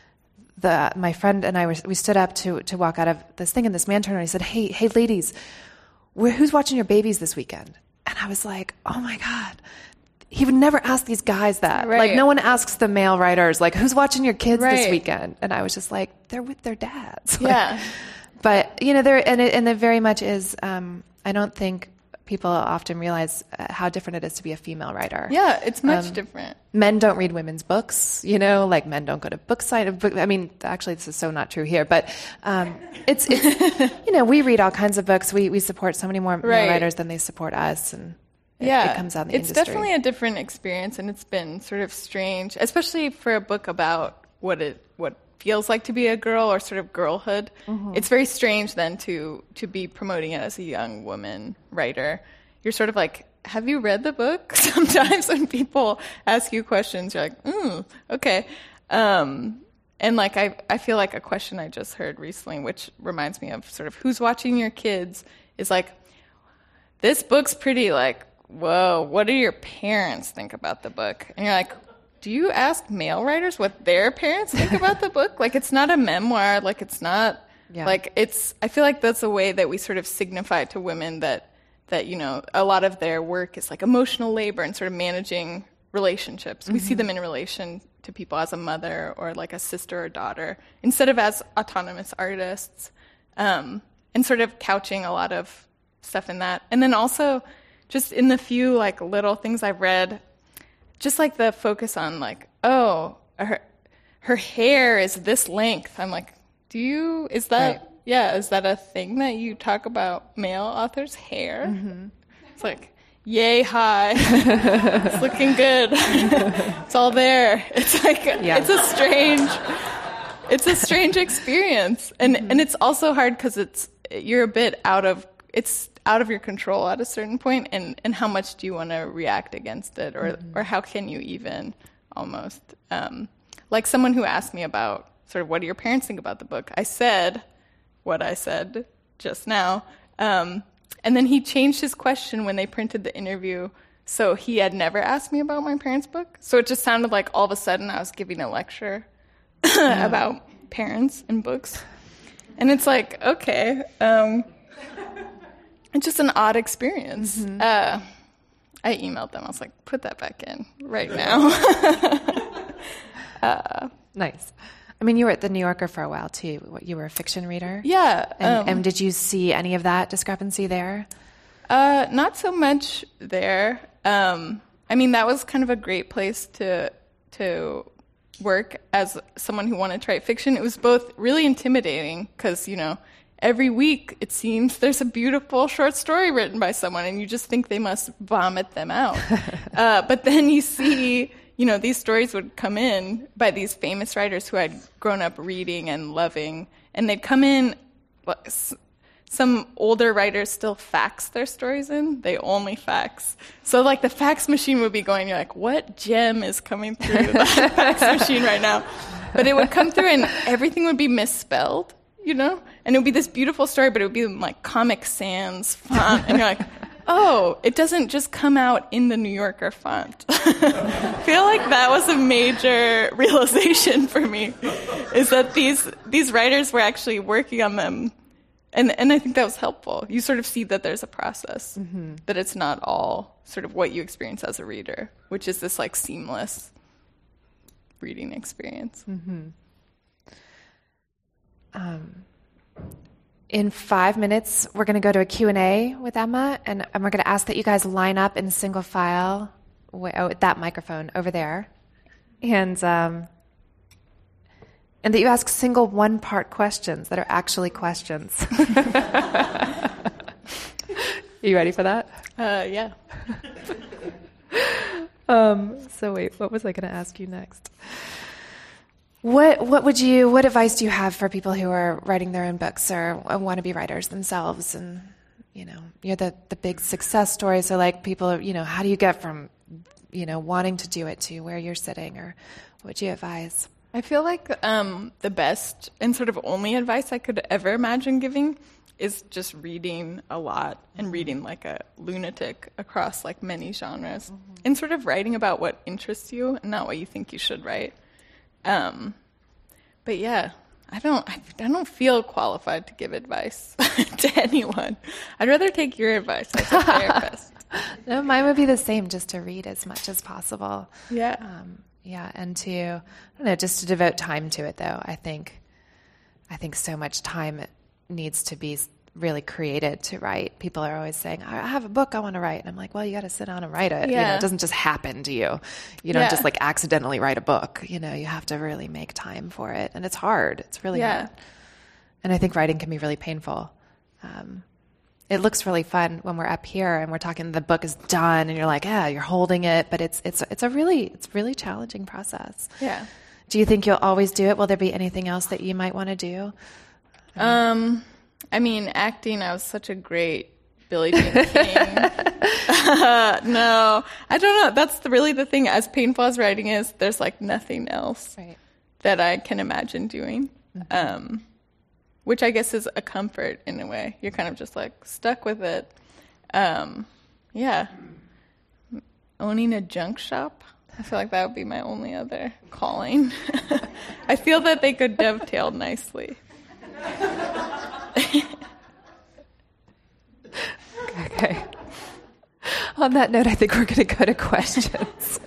the my friend and I were, we stood up to to walk out of this thing, and this man turned around and he said, "Hey, hey, ladies, we're, who's watching your babies this weekend?" And I was like, "Oh my God." He would never ask these guys that. Right. Like, no one asks the male writers, like, who's watching your kids right. this weekend? And I was just like, they're with their dads. Yeah. Like, but you know, there and it, and it very much is. Um, I don't think people often realize uh, how different it is to be a female writer. Yeah, it's much um, different. Men don't read women's books, you know, like men don't go to book sign. Book, I mean, actually, this is so not true here, but um, it's, it's you know, we read all kinds of books. We we support so many more right. male writers than they support us, and it, yeah, it comes out in the it's industry. definitely a different experience, and it's been sort of strange, especially for a book about what it what feels like to be a girl or sort of girlhood. Mm-hmm. It's very strange then to to be promoting it as a young woman writer. You're sort of like, have you read the book? Sometimes when people ask you questions, you're like, mm, okay. Um, and like, I, I feel like a question I just heard recently, which reminds me of sort of who's watching your kids, is like, this book's pretty like, whoa, what do your parents think about the book? And you're like, do you ask male writers what their parents think about the book? Like, it's not a memoir. Like, it's not, yeah. like, it's, I feel like that's a way that we sort of signify to women that, that, you know, a lot of their work is like emotional labor and sort of managing relationships. Mm-hmm. We see them in relation to people as a mother or like a sister or daughter, instead of as autonomous artists, um, and sort of couching a lot of stuff in that. And then also just in the few like little things I've read, just like the focus on like, oh, her, her hair is this length. I'm like, do you, is that... Right. Yeah, is that a thing that you talk about male authors' hair? Mm-hmm. It's like, yay, high. It's looking good. It's all there. It's like, yeah. it's a strange, it's a strange experience. And mm-hmm. and it's also hard because it's, you're a bit out of, it's out of your control at a certain point, and, and how much do you want to react against it, or, mm-hmm. or how can you even, almost. Um, like someone who asked me about, sort of, what do your parents think about the book? I said... what I said just now. Um, and then he changed his question when they printed the interview. So he had never asked me about my parents' book. So it just sounded like all of a sudden I was giving a lecture yeah. about parents and books. And it's like, okay. Um, it's just an odd experience. Mm-hmm. Uh, I emailed them. I was like, put that back in right now. uh, nice. I mean, you were at the New Yorker for a while, too. You were a fiction reader? Yeah. And, um, and did you see any of that discrepancy there? Uh, not so much there. Um, I mean, that was kind of a great place to to work as someone who wanted to write fiction. It was both really intimidating because, you know, every week it seems there's a beautiful short story written by someone, and you just think they must vomit them out. uh, but then you see... you know, these stories would come in by these famous writers who I'd grown up reading and loving, and they'd come in, some older writers still fax their stories in. They only fax. So, like, the fax machine would be going, you're like, what gem is coming through the fax machine right now? But it would come through, and everything would be misspelled. you know? And it would be this beautiful story, but it would be in like Comic Sans font. And you're like, oh, it doesn't just come out in the New Yorker font. I feel like that was a major realization for me, is that these these writers were actually working on them. And and I think that was helpful. You sort of see that there's a process, mm-hmm. that it's not all sort of what you experience as a reader, which is this like seamless reading experience. Mm-hmm. Um, in five minutes, we're going to go to a Q and A with Emma, and, and we're going to ask that you guys line up in single file with oh, that microphone over there, and um, and that you ask single one-part questions that are actually questions. Are you ready for that? Uh, yeah. um, so wait, what was I going to ask you next? What what would you what advice do you have for people who are writing their own books or want to be writers themselves? And you know, you're the the big success stories. So like people, you know, how do you get from you know wanting to do it to where you're sitting? Or what would you advise? I feel like um, the best and sort of only advice I could ever imagine giving is just reading a lot and reading like a lunatic across like many genres, mm-hmm. and sort of writing about what interests you and not what you think you should write. Um, but yeah, I don't, I, I don't feel qualified to give advice to anyone. I'd rather take your advice as a therapist. No, mine would be the same, just to read as much as possible. Yeah. Um, yeah. And to, I don't know, just to devote time to it though. I think, I think so much time needs to be really created to write. People are always saying, I have a book I want to write. And I'm like, well, you got to sit down and write it. Yeah. You know, it doesn't just happen to you. You don't yeah. just like accidentally write a book. You know, you have to really make time for it. And it's hard. It's really yeah. hard. And I think writing can be really painful. Um, it looks really fun when we're up here and we're talking, the book is done and you're like, yeah, you're holding it. But it's, it's, it's a really, it's really challenging process. Yeah. Do you think you'll always do it? Will there be anything else that you might want to do? Um, I mean, acting, I was such a great Billie Jean King. uh, no, I don't know. That's the, really the thing. As painful as writing is, there's like nothing else right. that I can imagine doing, mm-hmm. um, which I guess is a comfort in a way. You're kind of just like stuck with it. Um, yeah. Owning a junk shop. I feel like that would be my only other calling. I feel that they could dovetail nicely. Okay. On that note, I think we're going to go to questions.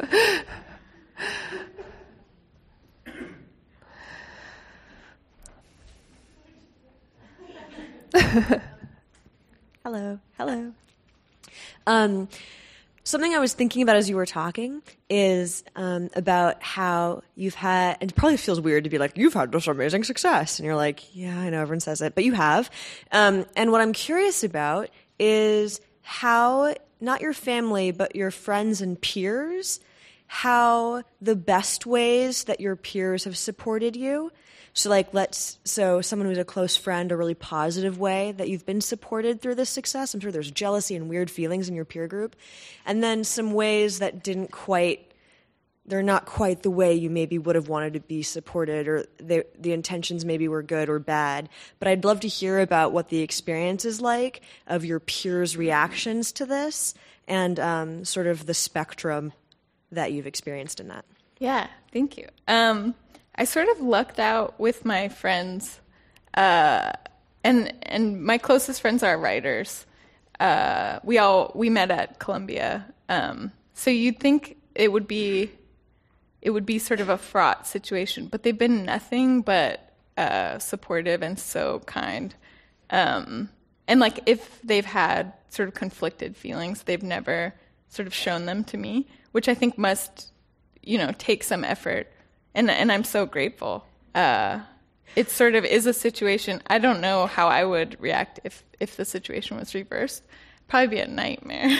Hello. Hello. Um, something I was thinking about as you were talking is um, about how you've had, and it probably feels weird to be like, you've had this amazing success. And you're like, yeah, I know, everyone says it, but you have. Um, and what I'm curious about is how, not your family, but your friends and peers, how the best ways that your peers have supported you. So like, let's, so someone who's a close friend, a really positive way that you've been supported through this success. I'm sure there's jealousy and weird feelings in your peer group. And then some ways that didn't quite, they're not quite the way you maybe would have wanted to be supported, or they, the intentions maybe were good or bad. But I'd love to hear about what the experience is like of your peers' reactions to this and um, sort of the spectrum that you've experienced in that. Yeah, thank you. Um, I sort of lucked out with my friends, uh, and and my closest friends are writers. Uh, we all we met at Columbia, um, so you'd think it would be it would be sort of a fraught situation, but they've been nothing but uh, supportive and so kind. Um, and like if they've had sort of conflicted feelings, they've never sort of shown them to me, which I think must, you know, take some effort. And and I'm so grateful. Uh, it sort of is a situation. I don't know how I would react if, if the situation was reversed. Probably be a nightmare.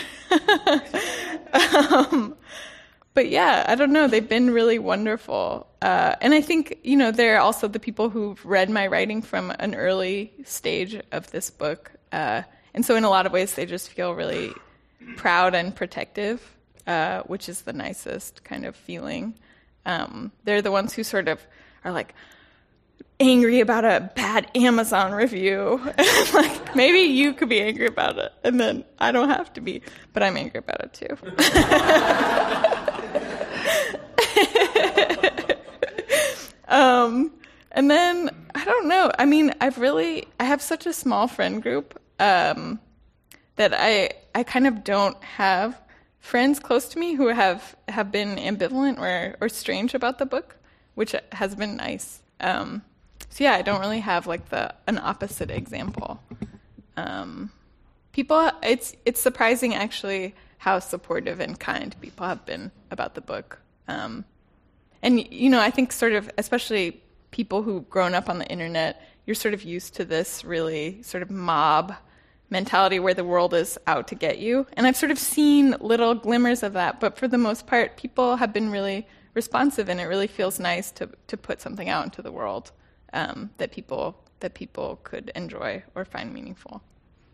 um, but yeah, I don't know. They've been really wonderful. Uh, and I think, you know, they're also the people who've read my writing from an early stage of this book. Uh, and so in a lot of ways, they just feel really proud and protective, uh, which is the nicest kind of feeling. Um, they're the ones who sort of are like, angry about a bad Amazon review. Like, maybe you could be angry about it, and then I don't have to be, but I'm angry about it too. um, and then, I don't know, I mean, I've really, I have such a small friend group um, that I I kind of don't have friends close to me who have, have been ambivalent or, or strange about the book, which has been nice. Um, so yeah, I don't really have like the an opposite example. Um, people, it's it's surprising actually how supportive and kind people have been about the book. Um, and you know, I think sort of, especially people who've grown up on the internet, you're sort of used to this really sort of mob mentality where the world is out to get you. And I've sort of seen little glimmers of that, but for the most part, people have been really responsive, and it really feels nice to to put something out into the world um, that people that people could enjoy or find meaningful.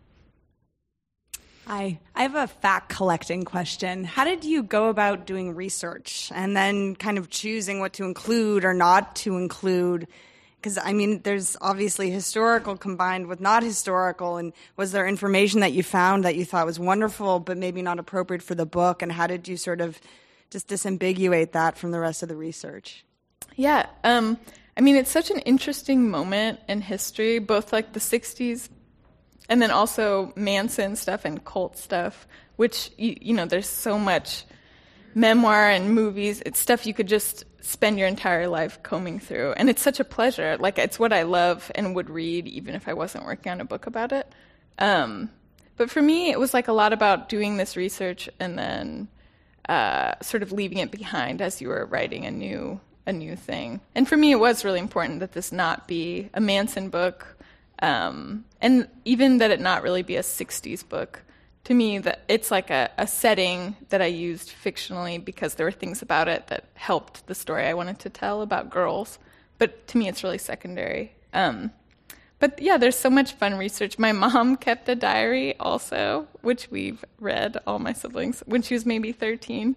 Hi, I have a fact collecting question. How did you go about doing research and then kind of choosing what to include or not to include? Because, I mean, there's obviously historical combined with not historical, and was there information that you found that you thought was wonderful but maybe not appropriate for the book, and how did you sort of just disambiguate that from the rest of the research? Yeah, um, I mean, it's such an interesting moment in history, both like the sixties and then also Manson stuff and cult stuff, which, you, you know, there's so much memoir and movies. It's stuff you could just spend your entire life combing through. And it's such a pleasure. Like, it's what I love and would read even if I wasn't working on a book about it. Um, but for me, it was like a lot about doing this research and then uh, sort of leaving it behind as you were writing a new a new thing. And for me, it was really important that this not be a Manson book, um, and even that it not really be a sixties book. To me, that it's like a, a setting that I used fictionally because there were things about it that helped the story I wanted to tell about girls. But to me, it's really secondary. Um, but yeah, there's so much fun research. My mom kept a diary also, which we've read, all my siblings, when she was maybe thirteen.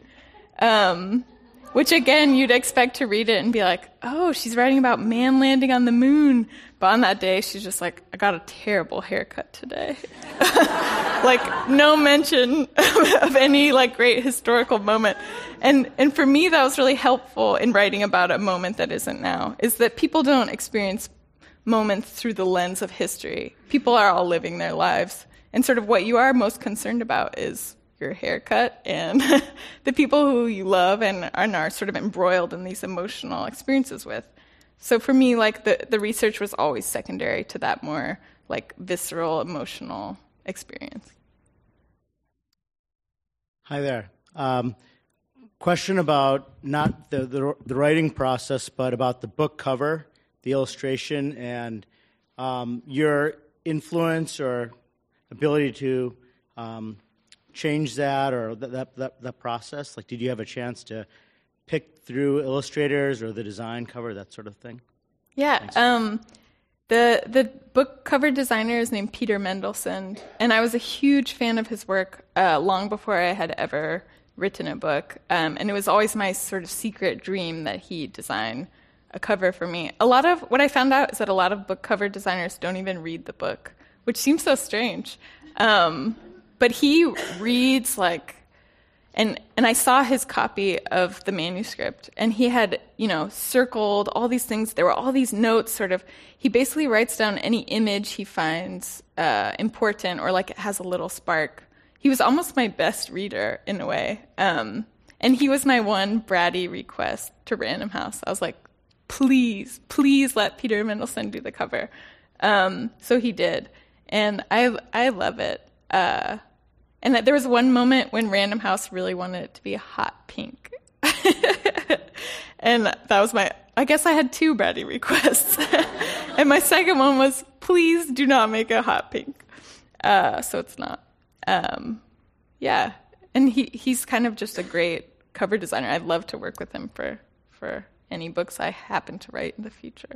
Um, which, again, you'd expect to read it and be like, oh, she's writing about man landing on the moon. But on that day, she's just like, I got a terrible haircut today. Like, no mention of any, like, great historical moment. And and for me, that was really helpful in writing about a moment that isn't now, is that people don't experience moments through the lens of history. People are all living their lives. And sort of what you are most concerned about is your haircut and the people who you love and are sort of embroiled in these emotional experiences with. So for me, like, the, the research was always secondary to that more, like, visceral, emotional experience. Hi there. Um, question about not the, the the writing process, but about the book cover, the illustration, and um, your influence or ability to um, change that or that, that that that process. Like, did you have a chance to pick through illustrators or the design cover, that sort of thing? Yeah. Um, the the book cover designer is named Peter Mendelsohn, and I was a huge fan of his work uh, long before I had ever written a book. Um, and it was always my sort of secret dream that he design a cover for me. A lot of what I found out is that a lot of book cover designers don't even read the book, which seems so strange. Um, but he reads like, and and I saw his copy of the manuscript, and he had, you know, circled all these things. There were all these notes, sort of. He basically writes down any image he finds uh, important or like it has a little spark. He was almost my best reader in a way. Um, and he was my one bratty request to Random House. I was like, please, please let Peter Mendelsohn do the cover. Um, so he did. And I I love it. Uh, and there was one moment when Random House really wanted it to be a hot pink. And that was my, I guess I had two bratty requests. And my second one was, please do not make it hot pink. Uh, so it's not. Um, yeah. And he, he's kind of just a great cover designer. I'd love to work with him for, for any books I happen to write in the future.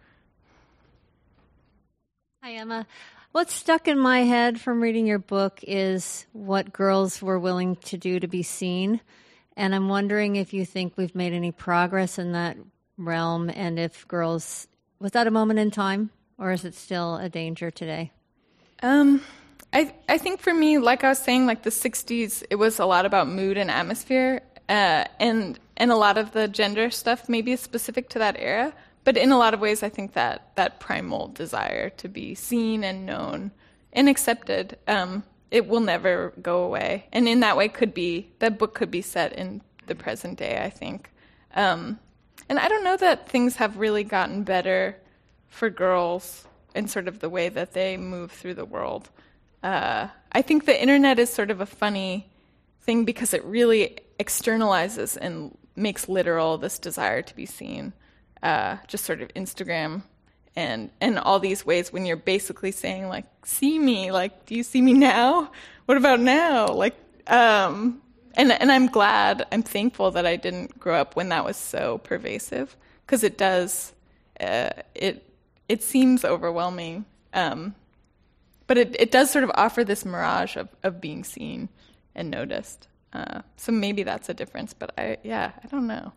Hi, Emma. What's stuck in my head from reading your book is what girls were willing to do to be seen. And I'm wondering if you think we've made any progress in that realm, and if girls was that a moment in time, or is it still a danger today? Um, I I think for me, like I was saying, like the sixties, it was a lot about mood and atmosphere, uh, and and a lot of the gender stuff maybe is specific to that era. But in a lot of ways, I think that that primal desire to be seen and known and accepted, um, it will never go away. And in that way, could be that book could be set in the present day, I think. Um, and I don't know that things have really gotten better for girls in sort of the way that they move through the world. Uh, I think the internet is sort of a funny thing because it really externalizes and makes literal this desire to be seen. Uh, just sort of Instagram and and all these ways when you're basically saying, like, see me, like, do you see me now? What about now? Like, um, and and I'm glad, I'm thankful that I didn't grow up when that was so pervasive, because it does, uh, it it seems overwhelming, um, but it, it does sort of offer this mirage of, of being seen and noticed. Uh, so maybe that's a difference, but I yeah, I don't know.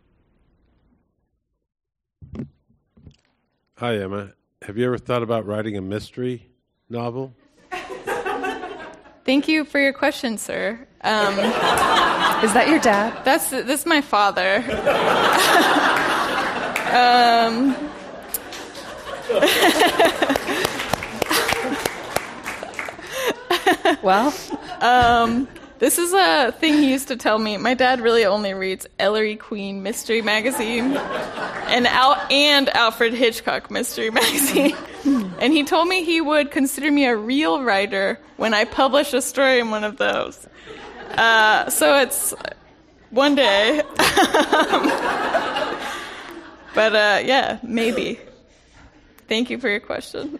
Hi, Emma. Have you ever thought about writing a mystery novel? Thank you for your question, sir. Um, Is that your dad? That's this is my father. um, well, um, this is a thing he used to tell me. My dad really only reads Ellery Queen Mystery Magazine and Al- and Alfred Hitchcock Mystery Magazine. And he told me he would consider me a real writer when I publish a story in one of those. Uh, so it's one day. But uh, yeah, maybe. Thank you for your question.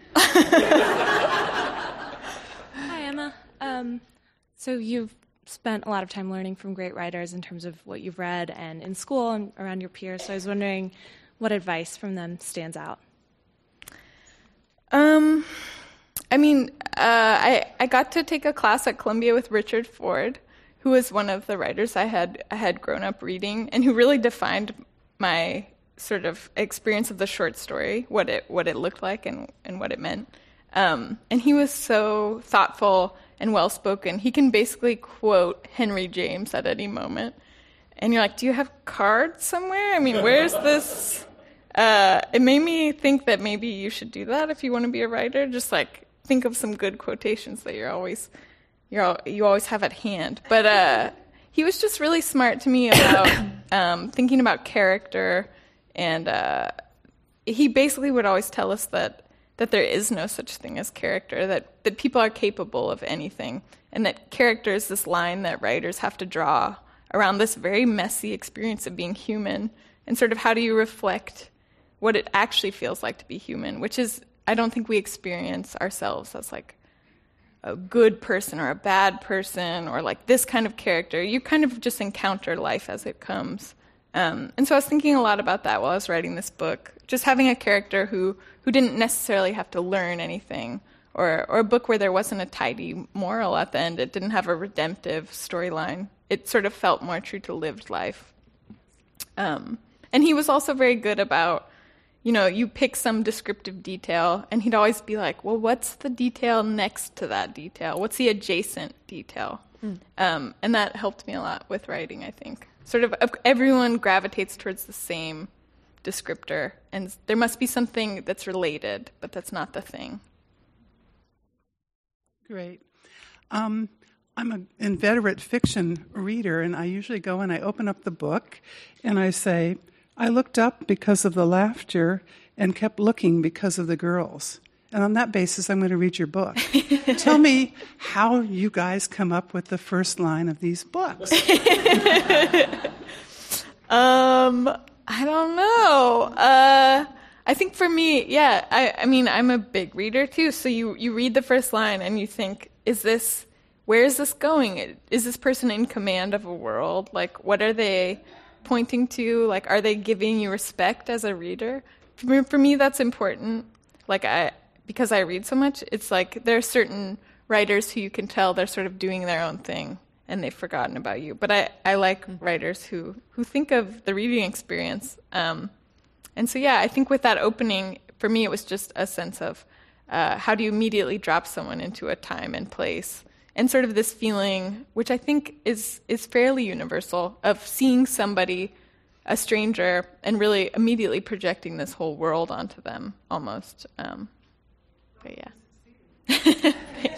Hi, Emma. Um, so you've spent a lot of time learning from great writers in terms of what you've read and in school and around your peers. So I was wondering what advice from them stands out. Um, I mean, uh, I I got to take a class at Columbia with Richard Ford, who was one of the writers I had I had grown up reading, and who really defined my sort of experience of the short story, what it what it looked like and, and what it meant. Um, and he was so thoughtful and well-spoken. He can basically quote Henry James at any moment. And you're like, do you have cards somewhere? I mean, where's this? Uh, it made me think that maybe you should do that if you want to be a writer. Just like think of some good quotations that you're always, you're al- you always have at hand. But uh, he was just really smart to me about um, thinking about character. And uh, he basically would always tell us that that there is no such thing as character, that, that people are capable of anything, and that character is this line that writers have to draw around this very messy experience of being human, and sort of how do you reflect what it actually feels like to be human, which is, I don't think we experience ourselves as like a good person or a bad person or like this kind of character. You kind of just encounter life as it comes. Um, and so I was thinking a lot about that while I was writing this book, just having a character who, who didn't necessarily have to learn anything, or, or a book where there wasn't a tidy moral at the end. It didn't have a redemptive storyline. It sort of felt more true to lived life. Um, and he was also very good about, you know, you pick some descriptive detail, and he'd always be like, well, what's the detail next to that detail? What's the adjacent detail? Mm. Um, and that helped me a lot with writing, I think. Sort of everyone gravitates towards the same descriptor, and there must be something that's related, but that's not the thing. Great. Um, I'm an inveterate fiction reader, and I usually go and I open up the book, and I say, I looked up because of the laughter and kept looking because of the girls. And on that basis, I'm going to read your book. Tell me how you guys come up with the first line of these books. um, I don't know. Uh, I think for me, yeah, I, I mean, I'm a big reader too. So you, you read the first line and you think, is this, where is this going? Is this person in command of a world? Like, what are they pointing to? Like, are they giving you respect as a reader? For me, for me that's important. Like, I... because I read so much, it's like there are certain writers who you can tell they're sort of doing their own thing and they've forgotten about you. But I, I like writers who, who think of the reading experience. Um, And so, yeah, I think with that opening, for me, it was just a sense of uh, how do you immediately drop someone into a time and place, and sort of this feeling, which I think is is fairly universal, of seeing somebody, a stranger, and really immediately projecting this whole world onto them, almost. Um, but yeah.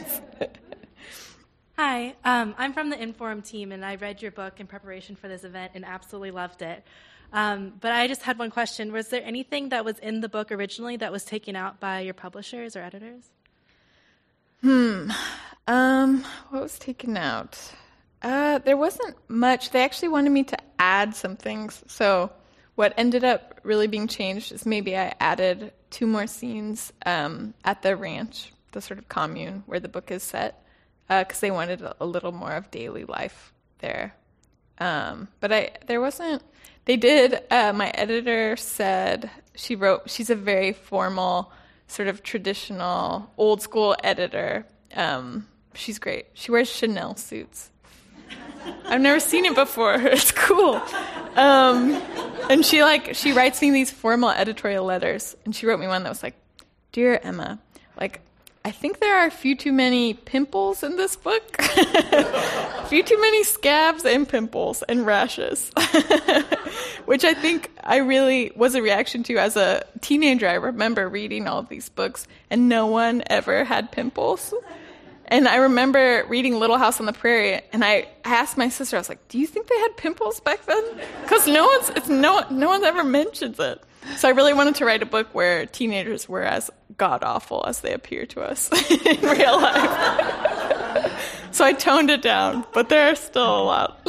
Hi, um, I'm from the Inform team, and I read your book in preparation for this event and absolutely loved it. Um, but I just had one question. Was there anything that was in the book originally that was taken out by your publishers or editors? Hmm. Um, what was taken out? Uh, there wasn't much. They actually wanted me to add some things. So what ended up really being changed is maybe I added two more scenes um, at the ranch, the sort of commune where the book is set, because uh, they wanted a little more of daily life there. Um, but I, there wasn't, they did, uh, my editor said, she wrote, she's a very formal, sort of traditional, old school editor. Um, she's great. She wears Chanel suits. I've never seen it before. It's cool. Um, and she like, she writes me these formal editorial letters, and she wrote me one that was like, "Dear Emma, like, I think there are a few too many pimples in this book. A few too many scabs and pimples and rashes." Which I think I really was a reaction to as a teenager. I remember reading all of these books, and no one ever had pimples. And I remember reading Little House on the Prairie, and I asked my sister, I was like, "Do you think they had pimples back then?" Because no one's, it's no, no one ever mentions it. So I really wanted to write a book where teenagers were as god-awful as they appear to us in real life. So I toned it down, but there are still a lot.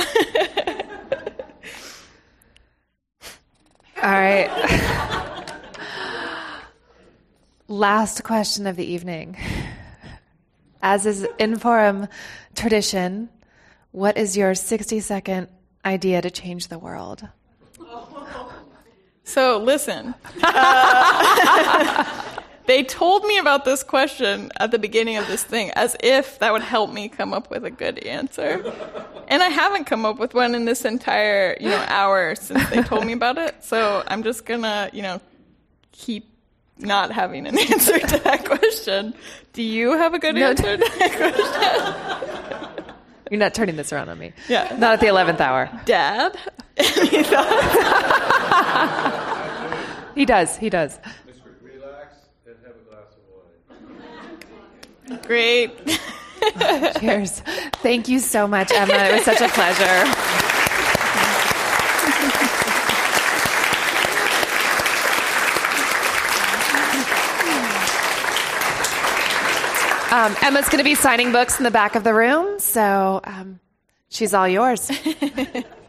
All right. Last question of the evening. As is Inforum tradition, what is your sixty-second idea to change the world? So listen, uh, they told me about this question at the beginning of this thing as if that would help me come up with a good answer. And I haven't come up with one in this entire, you know, hour since they told me about it. So I'm just going to, you know, keep not having an answer to that question. Do you have a good no, answer to that question? You're not turning this around on me. Yeah. Not at the eleventh hour. Dad? Any thoughts? He does. He does. Relax and have a glass of wine. Great. Cheers. Thank you so much, Emma. It was such a pleasure. Um, Emma's going to be signing books in the back of the room, so um, she's all yours.